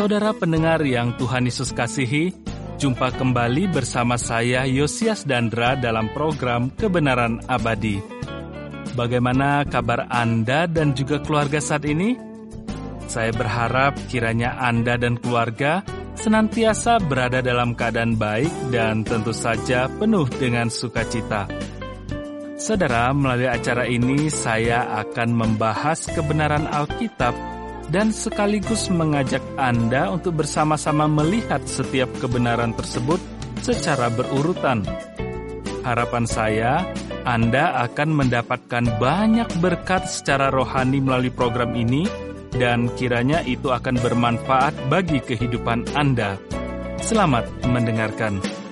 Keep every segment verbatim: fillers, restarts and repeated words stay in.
Saudara pendengar yang Tuhan Yesus kasihi, jumpa kembali bersama saya Yosias Dandra dalam program Kebenaran Abadi. Bagaimana kabar Anda dan juga keluarga saat ini? Saya berharap kiranya Anda dan keluarga senantiasa berada dalam keadaan baik dan tentu saja penuh dengan sukacita. Saudara, melalui acara ini saya akan membahas kebenaran Alkitab dan sekaligus mengajak Anda untuk bersama-sama melihat setiap kebenaran tersebut secara berurutan. Harapan saya, Anda akan mendapatkan banyak berkat secara rohani melalui program ini, dan kiranya itu akan bermanfaat bagi kehidupan Anda. Selamat mendengarkan.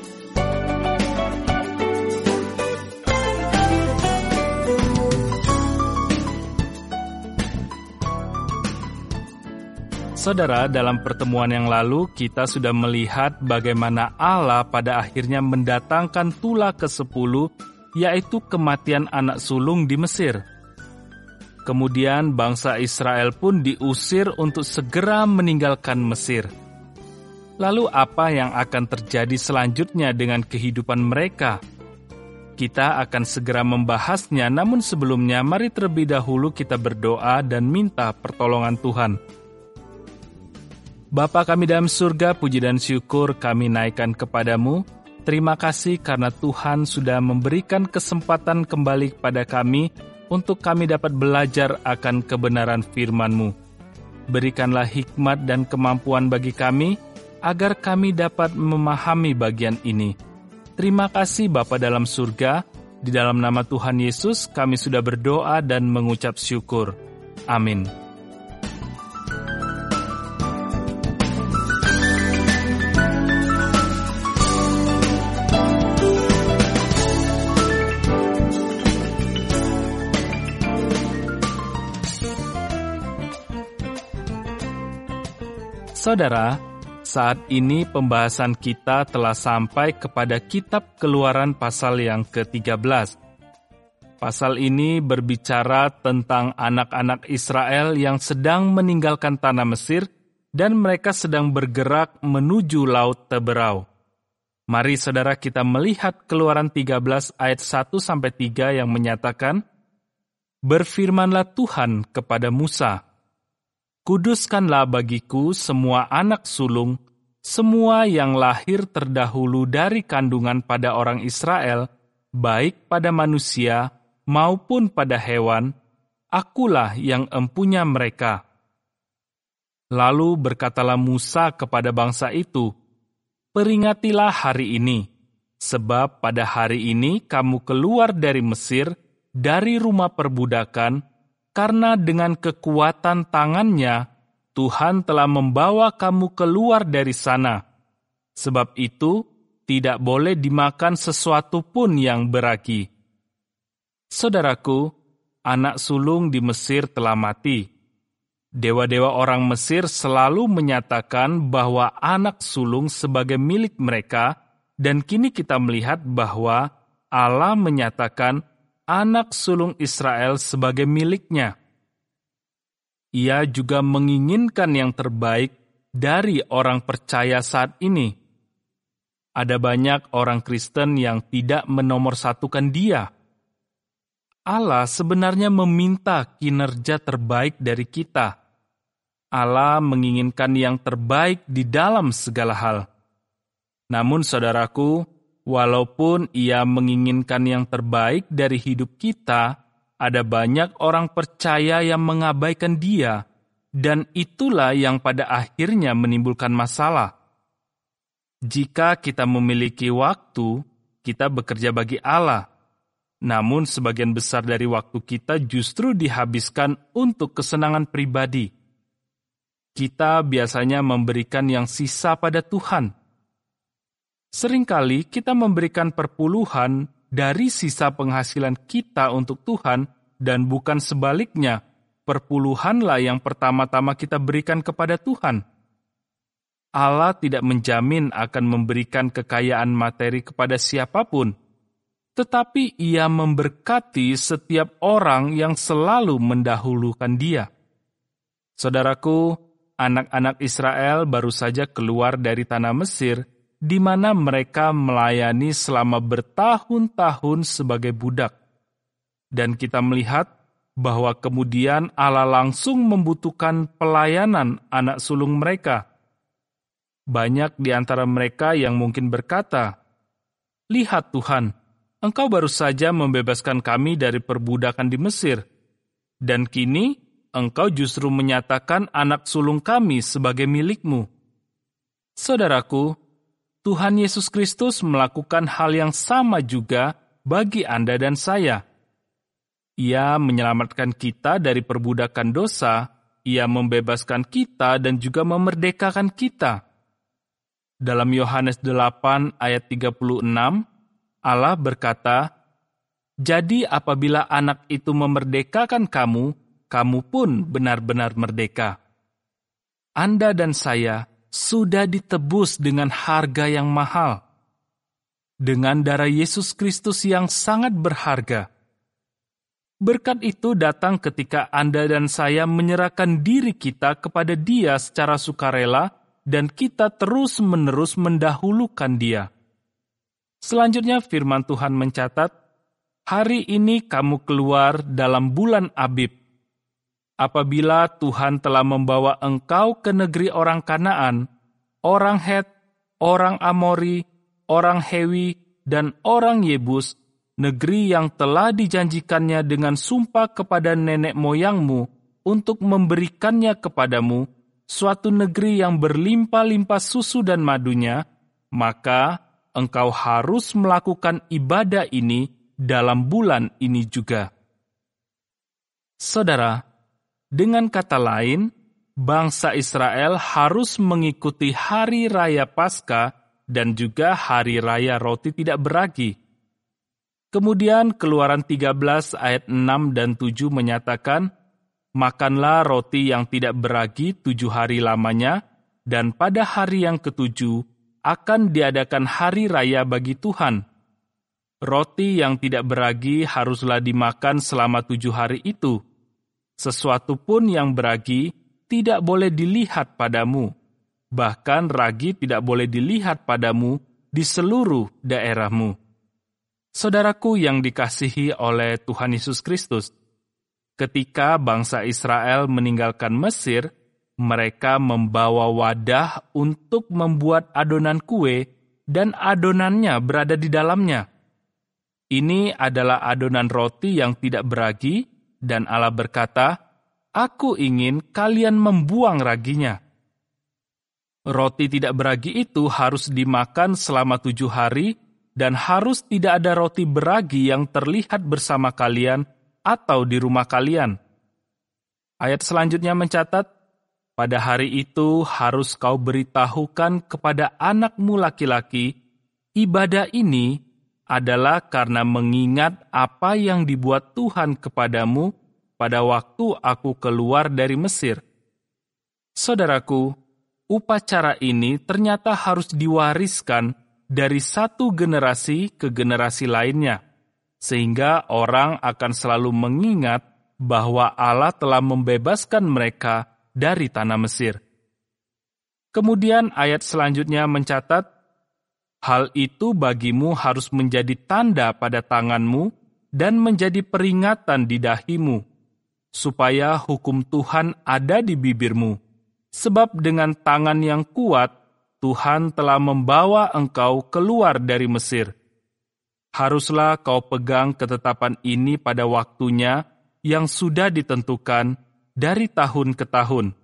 Saudara, dalam pertemuan yang lalu kita sudah melihat bagaimana Allah pada akhirnya mendatangkan tulah kesepuluh, yaitu kematian anak sulung di Mesir. Kemudian bangsa Israel pun diusir untuk segera meninggalkan Mesir. Lalu apa yang akan terjadi selanjutnya dengan kehidupan mereka? Kita akan segera membahasnya, namun sebelumnya mari terlebih dahulu kita berdoa dan minta pertolongan Tuhan. Bapa kami dalam surga, puji dan syukur kami naikkan kepadamu. Terima kasih karena Tuhan sudah memberikan kesempatan kembali kepada kami untuk kami dapat belajar akan kebenaran firman-Mu. Berikanlah hikmat dan kemampuan bagi kami, agar kami dapat memahami bagian ini. Terima kasih Bapa dalam surga, di dalam nama Tuhan Yesus kami sudah berdoa dan mengucap syukur. Amin. Saudara, saat ini pembahasan kita telah sampai kepada kitab Keluaran pasal yang ke tiga belas. Pasal ini berbicara tentang anak-anak Israel yang sedang meninggalkan tanah Mesir dan mereka sedang bergerak menuju Laut Teberau. Mari saudara kita melihat Keluaran tiga belas ayat satu sampai tiga yang menyatakan, "Berfirmanlah Tuhan kepada Musa, Kuduskanlah bagiku semua anak sulung, semua yang lahir terdahulu dari kandungan pada orang Israel, baik pada manusia maupun pada hewan, akulah yang empunya mereka." Lalu berkatalah Musa kepada bangsa itu, "Peringatilah hari ini, sebab pada hari ini kamu keluar dari Mesir, dari rumah perbudakan, karena dengan kekuatan tangannya, Tuhan telah membawa kamu keluar dari sana. Sebab itu, tidak boleh dimakan sesuatu pun yang beragi." Saudaraku, anak sulung di Mesir telah mati. Dewa-dewa orang Mesir selalu menyatakan bahwa anak sulung sebagai milik mereka, dan kini kita melihat bahwa Allah menyatakan anak sulung Israel sebagai miliknya. Ia juga menginginkan yang terbaik dari orang percaya saat ini. Ada banyak orang Kristen yang tidak menomorsatukan Dia. Allah sebenarnya meminta kinerja terbaik dari kita. Allah menginginkan yang terbaik di dalam segala hal. Namun saudaraku, walaupun Ia menginginkan yang terbaik dari hidup kita, ada banyak orang percaya yang mengabaikan Dia, dan itulah yang pada akhirnya menimbulkan masalah. Jika kita memiliki waktu, kita bekerja bagi Allah. Namun sebagian besar dari waktu kita justru dihabiskan untuk kesenangan pribadi. Kita biasanya memberikan yang sisa pada Tuhan. Seringkali kita memberikan perpuluhan dari sisa penghasilan kita untuk Tuhan, dan bukan sebaliknya, perpuluhanlah yang pertama-tama kita berikan kepada Tuhan. Allah tidak menjamin akan memberikan kekayaan materi kepada siapapun, tetapi Ia memberkati setiap orang yang selalu mendahulukan Dia. Saudaraku, anak-anak Israel baru saja keluar dari tanah Mesir, di mana mereka melayani selama bertahun-tahun sebagai budak. Dan kita melihat bahwa kemudian Allah langsung membutuhkan pelayanan anak sulung mereka. Banyak di antara mereka yang mungkin berkata, "Lihat Tuhan, Engkau baru saja membebaskan kami dari perbudakan di Mesir, dan kini Engkau justru menyatakan anak sulung kami sebagai milik-Mu." Saudaraku, Tuhan Yesus Kristus melakukan hal yang sama juga bagi Anda dan saya. Ia menyelamatkan kita dari perbudakan dosa, Ia membebaskan kita dan juga memerdekakan kita. Dalam Yohanes delapan ayat tiga puluh enam, Allah berkata, "Jadi apabila anak itu memerdekakan kamu, kamu pun benar-benar merdeka." Anda dan saya sudah ditebus dengan harga yang mahal, dengan darah Yesus Kristus yang sangat berharga. Berkat itu datang ketika Anda dan saya menyerahkan diri kita kepada Dia secara sukarela dan kita terus-menerus mendahulukan Dia. Selanjutnya firman Tuhan mencatat, "Hari ini kamu keluar dalam bulan Abib. Apabila Tuhan telah membawa engkau ke negeri orang Kanaan, orang Het, orang Amori, orang Hewi, dan orang Yebus, negeri yang telah dijanjikannya dengan sumpah kepada nenek moyangmu untuk memberikannya kepadamu, suatu negeri yang berlimpah-limpah susu dan madunya, maka engkau harus melakukan ibadah ini dalam bulan ini juga." Saudara, dengan kata lain, bangsa Israel harus mengikuti hari raya Paskah dan juga hari raya roti tidak beragi. Kemudian Keluaran tiga belas ayat enam dan tujuh menyatakan, "Makanlah roti yang tidak beragi tujuh hari lamanya, dan pada hari yang ketujuh akan diadakan hari raya bagi Tuhan. Roti yang tidak beragi haruslah dimakan selama tujuh hari itu. Sesuatu pun yang beragi tidak boleh dilihat padamu, bahkan ragi tidak boleh dilihat padamu di seluruh daerahmu." Saudaraku yang dikasihi oleh Tuhan Yesus Kristus, ketika bangsa Israel meninggalkan Mesir, mereka membawa wadah untuk membuat adonan kue dan adonannya berada di dalamnya. Ini adalah adonan roti yang tidak beragi, dan Allah berkata, "Aku ingin kalian membuang raginya." Roti tidak beragi itu harus dimakan selama tujuh hari, dan harus tidak ada roti beragi yang terlihat bersama kalian atau di rumah kalian. Ayat selanjutnya mencatat, "Pada hari itu harus kau beritahukan kepada anakmu laki-laki, ibadah ini adalah karena mengingat apa yang dibuat Tuhan kepadamu pada waktu aku keluar dari Mesir." Saudaraku, upacara ini ternyata harus diwariskan dari satu generasi ke generasi lainnya, sehingga orang akan selalu mengingat bahwa Allah telah membebaskan mereka dari tanah Mesir. Kemudian ayat selanjutnya mencatat, "Hal itu bagimu harus menjadi tanda pada tanganmu dan menjadi peringatan di dahimu, supaya hukum Tuhan ada di bibirmu, sebab dengan tangan yang kuat Tuhan telah membawa engkau keluar dari Mesir. Haruslah kau pegang ketetapan ini pada waktunya yang sudah ditentukan dari tahun ke tahun.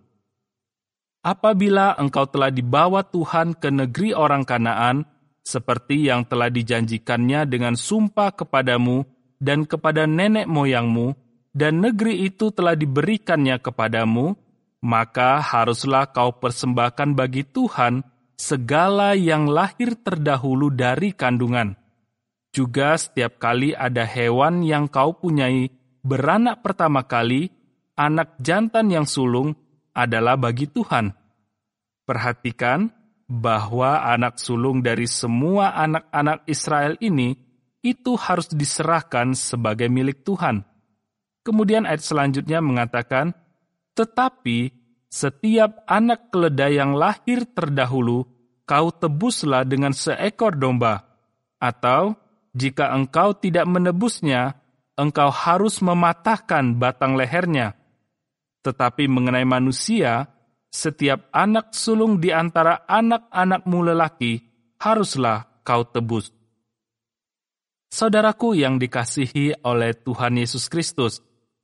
Apabila engkau telah dibawa Tuhan ke negeri orang Kanaan, seperti yang telah dijanjikannya dengan sumpah kepadamu dan kepada nenek moyangmu, dan negeri itu telah diberikannya kepadamu, maka haruslah kau persembahkan bagi Tuhan segala yang lahir terdahulu dari kandungan. Juga setiap kali ada hewan yang kau punyai beranak pertama kali, anak jantan yang sulung adalah bagi Tuhan. Perhatikan bahwa anak sulung dari semua anak-anak Israel ini itu harus diserahkan sebagai milik Tuhan. Kemudian ayat selanjutnya mengatakan, "Tetapi setiap anak keledai yang lahir terdahulu kau tebuslah dengan seekor domba. Atau, jika engkau tidak menebusnya, engkau harus mematahkan batang lehernya. Tetapi mengenai manusia, setiap anak sulung di antara anak-anakmu lelaki haruslah kau tebus. Saudaraku yang dikasihi oleh Tuhan Yesus Kristus,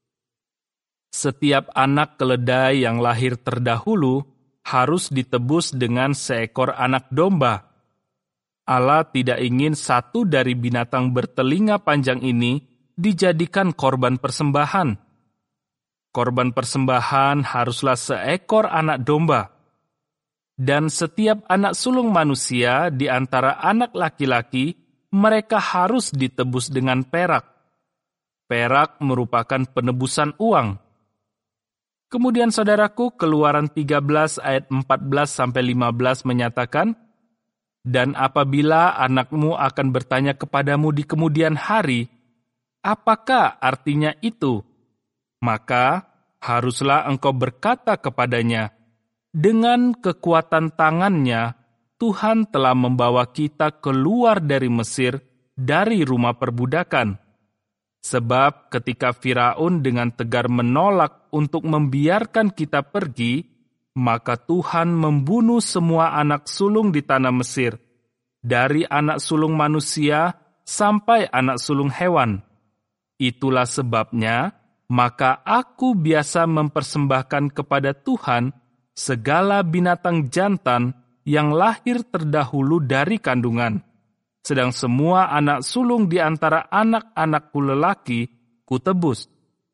setiap anak keledai yang lahir terdahulu harus ditebus dengan seekor anak domba. Allah tidak ingin satu dari binatang bertelinga panjang ini dijadikan korban persembahan. Korban persembahan haruslah seekor anak domba. Dan setiap anak sulung manusia di antara anak laki-laki, mereka harus ditebus dengan perak. Perak merupakan penebusan uang. Kemudian saudaraku, Keluaran tiga belas ayat empat belas sampai lima belas menyatakan, "Dan apabila anakmu akan bertanya kepadamu di kemudian hari, apakah artinya itu? Maka haruslah engkau berkata kepadanya, dengan kekuatan tangannya, Tuhan telah membawa kita keluar dari Mesir, dari rumah perbudakan. Sebab ketika Firaun dengan tegar menolak untuk membiarkan kita pergi, maka Tuhan membunuh semua anak sulung di tanah Mesir, dari anak sulung manusia sampai anak sulung hewan. Itulah sebabnya, maka aku biasa mempersembahkan kepada Tuhan segala binatang jantan yang lahir terdahulu dari kandungan. Sedang semua anak sulung di antara anak-anakku lelaki kutebus."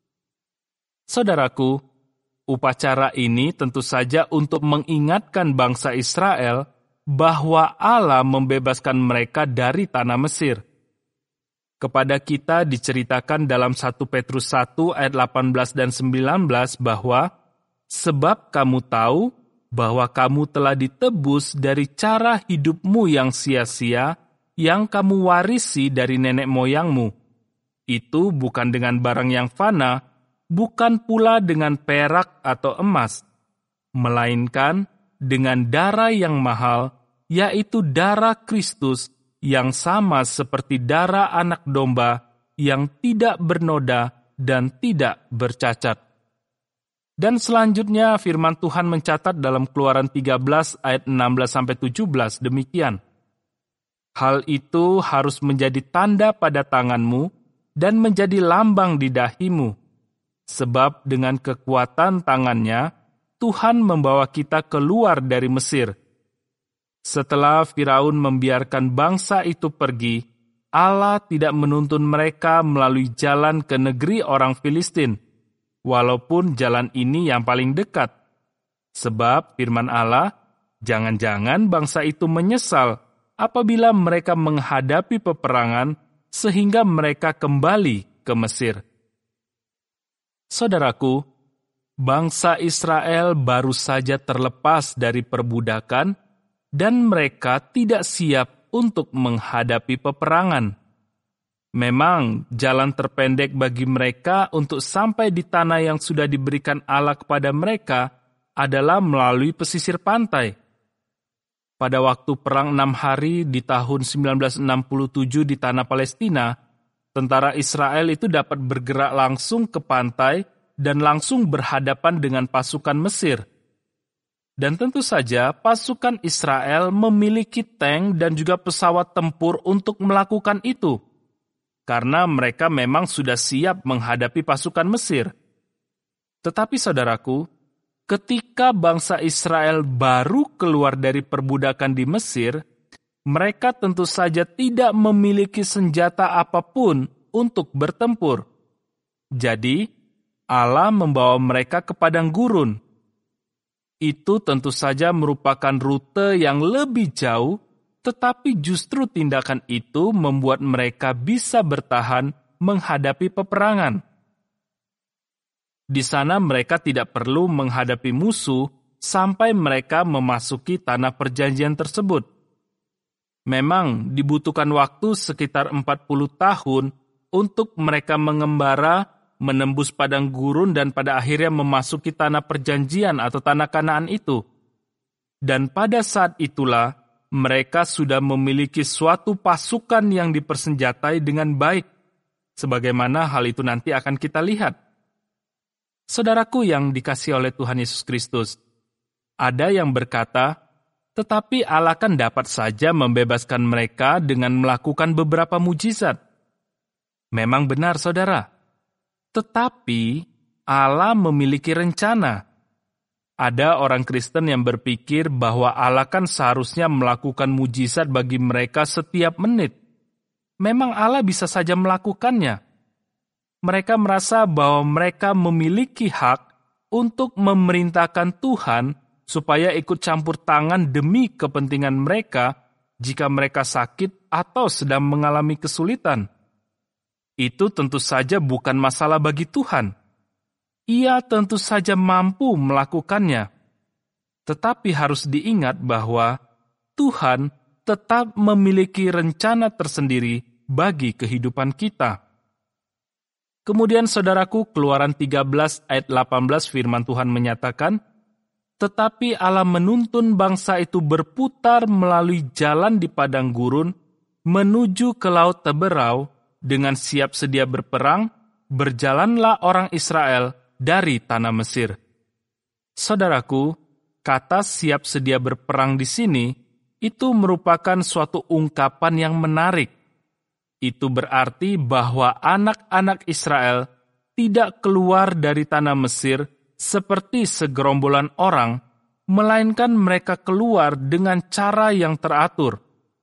Saudaraku, upacara ini tentu saja untuk mengingatkan bangsa Israel bahwa Allah membebaskan mereka dari tanah Mesir. Kepada kita diceritakan dalam satu Petrus satu ayat delapan belas dan sembilan belas bahwa, "Sebab kamu tahu bahwa kamu telah ditebus dari cara hidupmu yang sia-sia, yang kamu warisi dari nenek moyangmu. Itu bukan dengan barang yang fana, bukan pula dengan perak atau emas, melainkan dengan darah yang mahal, yaitu darah Kristus, yang sama seperti darah anak domba, yang tidak bernoda dan tidak bercacat." Dan selanjutnya firman Tuhan mencatat dalam Keluaran tiga belas ayat enam belas sampai tujuh belas demikian. "Hal itu harus menjadi tanda pada tanganmu dan menjadi lambang di dahimu. Sebab dengan kekuatan tangannya, Tuhan membawa kita keluar dari Mesir. Setelah Firaun membiarkan bangsa itu pergi, Allah tidak menuntun mereka melalui jalan ke negeri orang Filistin, walaupun jalan ini yang paling dekat. Sebab firman Allah, jangan-jangan bangsa itu menyesal apabila mereka menghadapi peperangan sehingga mereka kembali ke Mesir." Saudaraku, bangsa Israel baru saja terlepas dari perbudakan dan mereka tidak siap untuk menghadapi peperangan. Memang jalan terpendek bagi mereka untuk sampai di tanah yang sudah diberikan Allah kepada mereka adalah melalui pesisir pantai. Pada waktu Perang Enam Hari di tahun sembilan belas enam puluh tujuh di tanah Palestina, tentara Israel itu dapat bergerak langsung ke pantai dan langsung berhadapan dengan pasukan Mesir. Dan tentu saja pasukan Israel memiliki tank dan juga pesawat tempur untuk melakukan itu, karena mereka memang sudah siap menghadapi pasukan Mesir. Tetapi saudaraku, ketika bangsa Israel baru keluar dari perbudakan di Mesir, mereka tentu saja tidak memiliki senjata apapun untuk bertempur. Jadi, Allah membawa mereka ke padang gurun. Itu tentu saja merupakan rute yang lebih jauh, tetapi justru tindakan itu membuat mereka bisa bertahan menghadapi peperangan. Di sana mereka tidak perlu menghadapi musuh sampai mereka memasuki tanah perjanjian tersebut. Memang dibutuhkan waktu sekitar empat puluh tahun untuk mereka mengembara menembus padang gurun dan pada akhirnya memasuki tanah perjanjian atau tanah Kanaan itu. Dan pada saat itulah mereka sudah memiliki suatu pasukan yang dipersenjatai dengan baik, sebagaimana hal itu nanti akan kita lihat. Saudaraku yang dikasihi oleh Tuhan Yesus Kristus, ada yang berkata, tetapi Allah kan dapat saja membebaskan mereka dengan melakukan beberapa mujizat. Memang benar, saudara. Tetapi Allah memiliki rencana. Ada orang Kristen yang berpikir bahwa Allah kan seharusnya melakukan mujizat bagi mereka setiap menit. Memang Allah bisa saja melakukannya. Mereka merasa bahwa mereka memiliki hak untuk memerintahkan Tuhan supaya ikut campur tangan demi kepentingan mereka jika mereka sakit atau sedang mengalami kesulitan. Itu tentu saja bukan masalah bagi Tuhan. Ia tentu saja mampu melakukannya. Tetapi harus diingat bahwa Tuhan tetap memiliki rencana tersendiri bagi kehidupan kita. Kemudian saudaraku, Keluaran tiga belas ayat delapan belas firman Tuhan menyatakan, tetapi Allah menuntun bangsa itu berputar melalui jalan di padang gurun menuju ke laut Teberau dengan siap sedia berperang, berjalanlah orang Israel dari tanah Mesir. Saudaraku, kata siap sedia berperang di sini itu merupakan suatu ungkapan yang menarik. Itu berarti bahwa anak-anak Israel tidak keluar dari tanah Mesir seperti segerombolan orang, melainkan mereka keluar dengan cara yang teratur.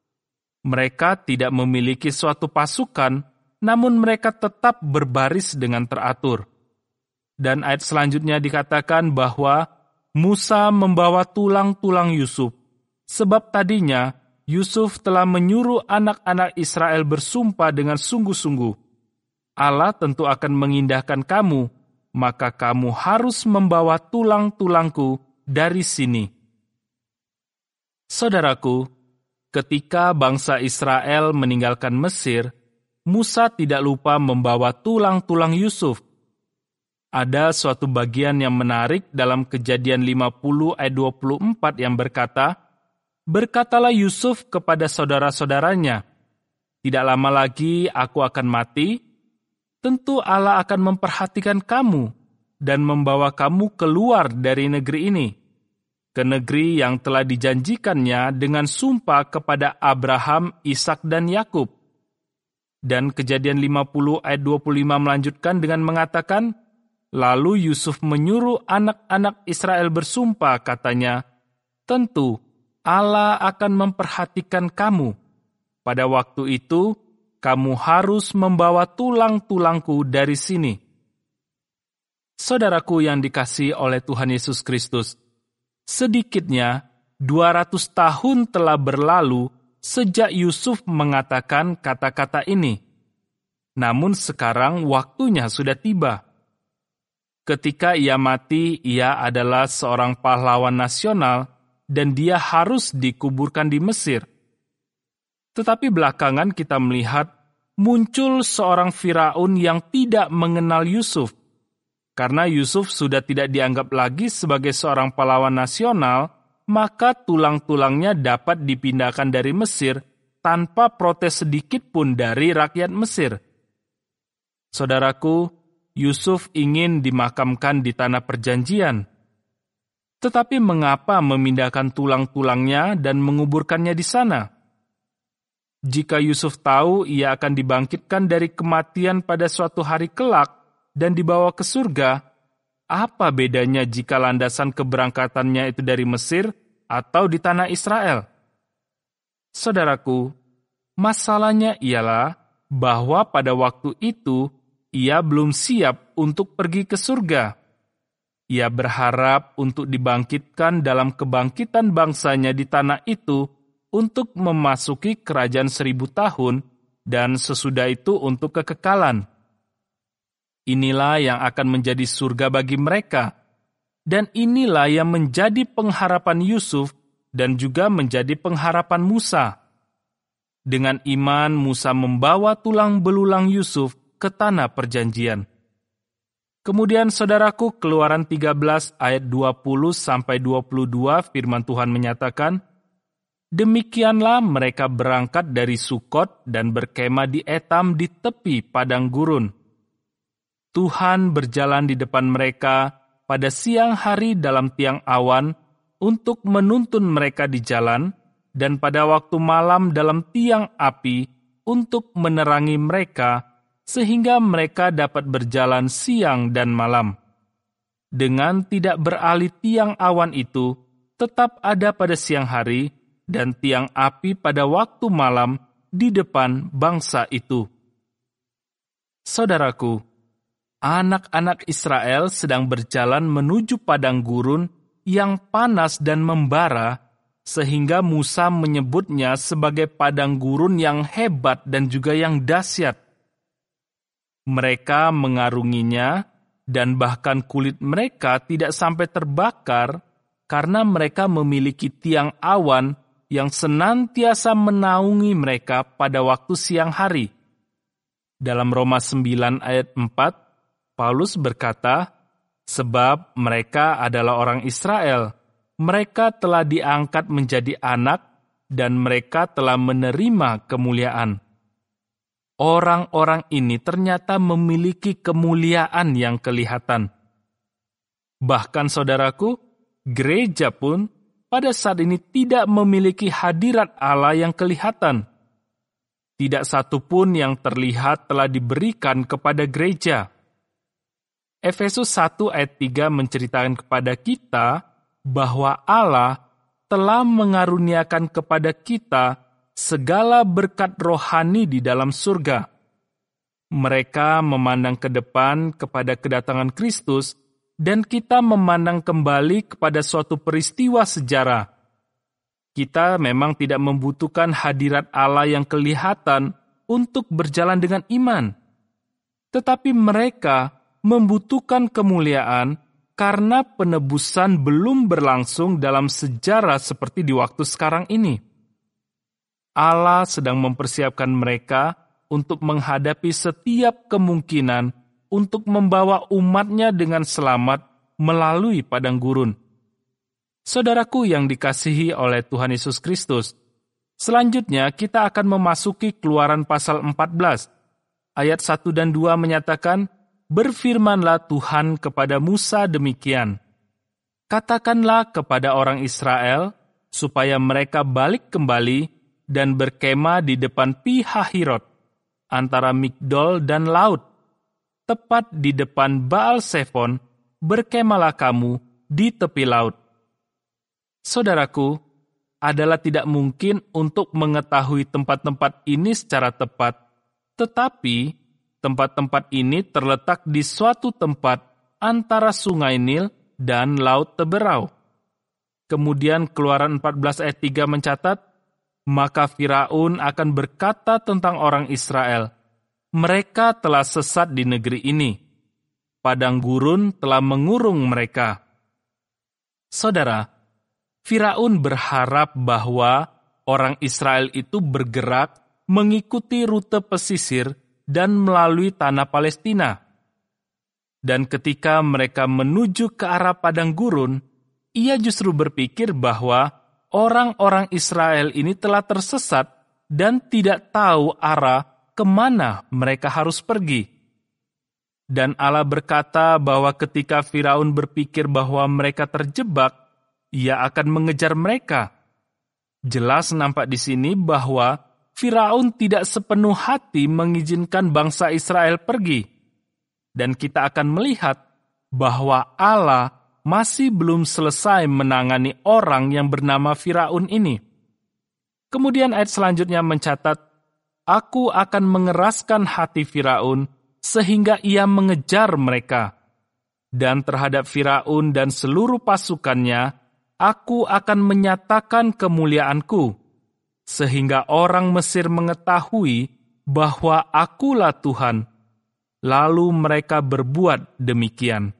Mereka tidak memiliki suatu pasukan, namun mereka tetap berbaris dengan teratur. Dan ayat selanjutnya dikatakan bahwa Musa membawa tulang-tulang Yusuf, sebab tadinya Yusuf telah menyuruh anak-anak Israel bersumpah dengan sungguh-sungguh, Allah tentu akan mengindahkan kamu, maka kamu harus membawa tulang-tulangku dari sini. Saudaraku, ketika bangsa Israel meninggalkan Mesir, Musa tidak lupa membawa tulang-tulang Yusuf. Ada suatu bagian yang menarik dalam Kejadian lima puluh ayat dua puluh empat yang berkata, berkatalah Yusuf kepada saudara-saudaranya, tidak lama lagi aku akan mati, tentu Allah akan memperhatikan kamu dan membawa kamu keluar dari negeri ini, ke negeri yang telah dijanjikannya dengan sumpah kepada Abraham, Ishak dan Yakub. Dan Kejadian lima puluh ayat dua puluh lima melanjutkan dengan mengatakan, lalu Yusuf menyuruh anak-anak Israel bersumpah, katanya, tentu Allah akan memperhatikan kamu. Pada waktu itu, kamu harus membawa tulang-tulangku dari sini. Saudaraku yang dikasihi oleh Tuhan Yesus Kristus, sedikitnya dua ratus tahun telah berlalu sejak Yusuf mengatakan kata-kata ini. Namun sekarang waktunya sudah tiba. Ketika ia mati, ia adalah seorang pahlawan nasional dan dia harus dikuburkan di Mesir. Tetapi belakangan kita melihat muncul seorang Firaun yang tidak mengenal Yusuf. Karena Yusuf sudah tidak dianggap lagi sebagai seorang pahlawan nasional, maka tulang-tulangnya dapat dipindahkan dari Mesir tanpa protes sedikit pun dari rakyat Mesir. Saudaraku, Yusuf ingin dimakamkan di tanah perjanjian. Tetapi mengapa memindahkan tulang-tulangnya dan menguburkannya di sana? Jika Yusuf tahu ia akan dibangkitkan dari kematian pada suatu hari kelak dan dibawa ke surga, apa bedanya jika landasan keberangkatannya itu dari Mesir atau di tanah Israel? Saudaraku, masalahnya ialah bahwa pada waktu itu ia belum siap untuk pergi ke surga. Ia berharap untuk dibangkitkan dalam kebangkitan bangsanya di tanah itu untuk memasuki kerajaan seribu tahun dan sesudah itu untuk kekekalan. Inilah yang akan menjadi surga bagi mereka. Dan inilah yang menjadi pengharapan Yusuf dan juga menjadi pengharapan Musa. Dengan iman Musa membawa tulang belulang Yusuf ke tanah perjanjian. Kemudian saudaraku, Keluaran tiga belas ayat dua puluh sampai dua puluh dua firman Tuhan menyatakan, demikianlah mereka berangkat dari Sukot dan berkemah di Etam di tepi padang gurun. Tuhan berjalan di depan mereka pada siang hari dalam tiang awan untuk menuntun mereka di jalan, dan pada waktu malam dalam tiang api untuk menerangi mereka, sehingga mereka dapat berjalan siang dan malam. Dengan tidak beralih tiang awan itu tetap ada pada siang hari, dan tiang api pada waktu malam di depan bangsa itu. Saudaraku, anak-anak Israel sedang berjalan menuju padang gurun yang panas dan membara, sehingga Musa menyebutnya sebagai padang gurun yang hebat dan juga yang dahsyat. Mereka mengarunginya, dan bahkan kulit mereka tidak sampai terbakar karena mereka memiliki tiang awan yang senantiasa menaungi mereka pada waktu siang hari. Dalam Roma sembilan ayat empat, Paulus berkata, sebab mereka adalah orang Israel, mereka telah diangkat menjadi anak, dan mereka telah menerima kemuliaan. Orang-orang ini ternyata memiliki kemuliaan yang kelihatan. Bahkan saudaraku, gereja pun pada saat ini tidak memiliki hadirat Allah yang kelihatan. Tidak satu pun yang terlihat telah diberikan kepada gereja. Efesus satu ayat tiga menceritakan kepada kita bahwa Allah telah mengaruniakan kepada kita segala berkat rohani di dalam surga. Mereka memandang ke depan kepada kedatangan Kristus, dan kita memandang kembali kepada suatu peristiwa sejarah. Kita memang tidak membutuhkan hadirat Allah yang kelihatan untuk berjalan dengan iman. Tetapi mereka membutuhkan kemuliaan karena penebusan belum berlangsung dalam sejarah seperti di waktu sekarang ini. Allah sedang mempersiapkan mereka untuk menghadapi setiap kemungkinan untuk membawa umatnya dengan selamat melalui padang gurun. Saudaraku yang dikasihi oleh Tuhan Yesus Kristus, selanjutnya kita akan memasuki Keluaran pasal empat belas. Ayat satu dan dua menyatakan, berfirmanlah Tuhan kepada Musa demikian, katakanlah kepada orang Israel, supaya mereka balik kembali dan berkemah di depan Pi-hahirot, antara Migdol dan laut, tepat di depan Baal-Sefon, berkemahlah kamu di tepi laut. Saudaraku, adalah tidak mungkin untuk mengetahui tempat-tempat ini secara tepat, tetapi tempat-tempat ini terletak di suatu tempat antara Sungai Nil dan Laut Teberau. Kemudian Keluaran empat belas ayat tiga mencatat, maka Firaun akan berkata tentang orang Israel, mereka telah sesat di negeri ini. Padang gurun telah mengurung mereka. Saudara, Firaun berharap bahwa orang Israel itu bergerak mengikuti rute pesisir dan melalui tanah Palestina. Dan ketika mereka menuju ke arah padang gurun, ia justru berpikir bahwa orang-orang Israel ini telah tersesat dan tidak tahu arah kemana mereka harus pergi. Dan Allah berkata bahwa ketika Firaun berpikir bahwa mereka terjebak, ia akan mengejar mereka. Jelas nampak di sini bahwa Firaun tidak sepenuh hati mengizinkan bangsa Israel pergi. Dan kita akan melihat bahwa Allah masih belum selesai menangani orang yang bernama Firaun ini. Kemudian ayat selanjutnya mencatat, aku akan mengeraskan hati Firaun sehingga ia mengejar mereka. Dan terhadap Firaun dan seluruh pasukannya, aku akan menyatakan kemuliaanku, sehingga orang Mesir mengetahui bahwa akulah Tuhan. Lalu mereka berbuat demikian.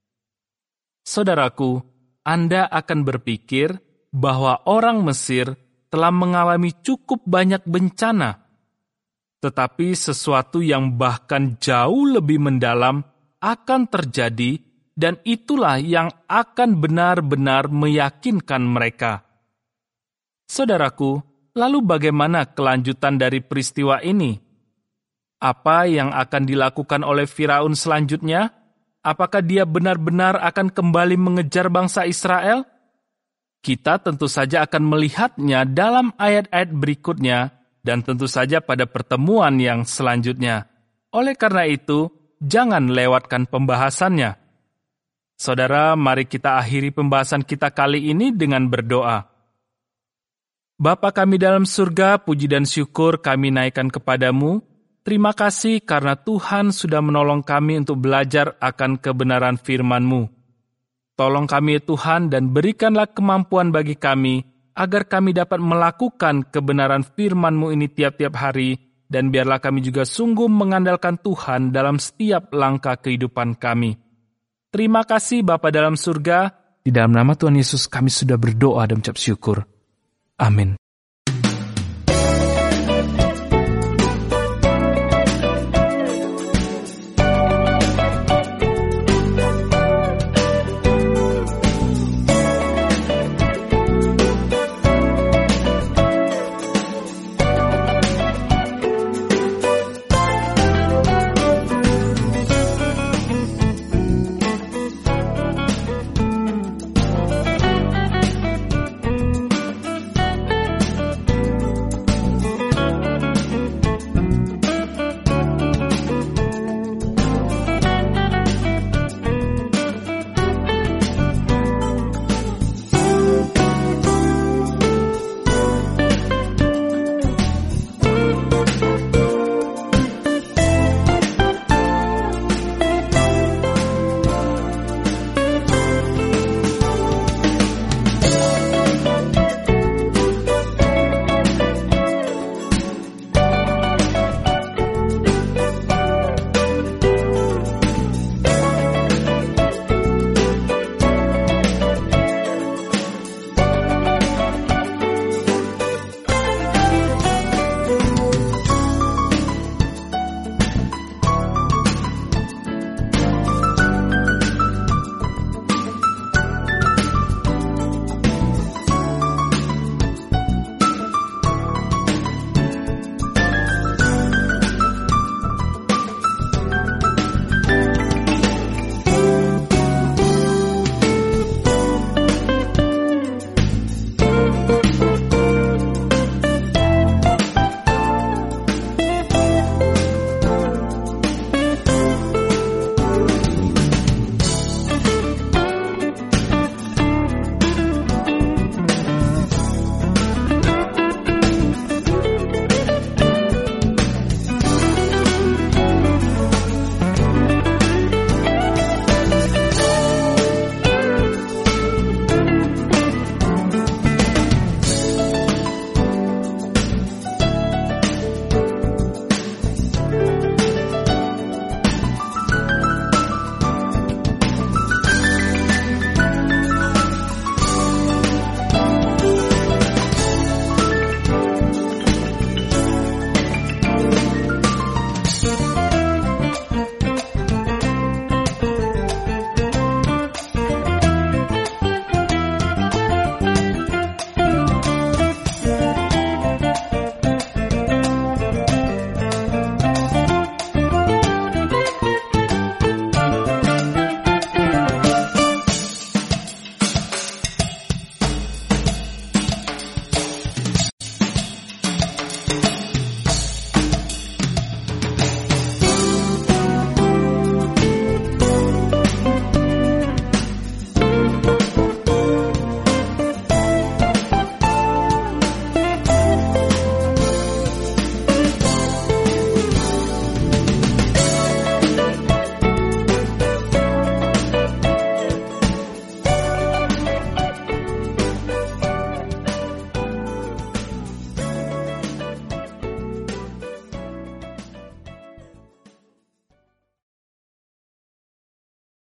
Saudaraku, Anda akan berpikir bahwa orang Mesir telah mengalami cukup banyak bencana, tetapi sesuatu yang bahkan jauh lebih mendalam akan terjadi, dan itulah yang akan benar-benar meyakinkan mereka. Saudaraku, lalu bagaimana kelanjutan dari peristiwa ini? Apa yang akan dilakukan oleh Firaun selanjutnya? Apakah dia benar-benar akan kembali mengejar bangsa Israel? Kita tentu saja akan melihatnya dalam ayat-ayat berikutnya, dan tentu saja pada pertemuan yang selanjutnya. Oleh karena itu, jangan lewatkan pembahasannya. Saudara, mari kita akhiri pembahasan kita kali ini dengan berdoa. Bapa kami dalam surga, puji dan syukur kami naikkan kepadamu. Terima kasih karena Tuhan sudah menolong kami untuk belajar akan kebenaran firman-Mu. Tolong kami Tuhan dan berikanlah kemampuan bagi kami, agar kami dapat melakukan kebenaran firman-Mu ini tiap-tiap hari, dan biarlah kami juga sungguh mengandalkan Tuhan dalam setiap langkah kehidupan kami. Terima kasih Bapa dalam surga, di dalam nama Tuhan Yesus kami sudah berdoa dan mengucap syukur. Amin.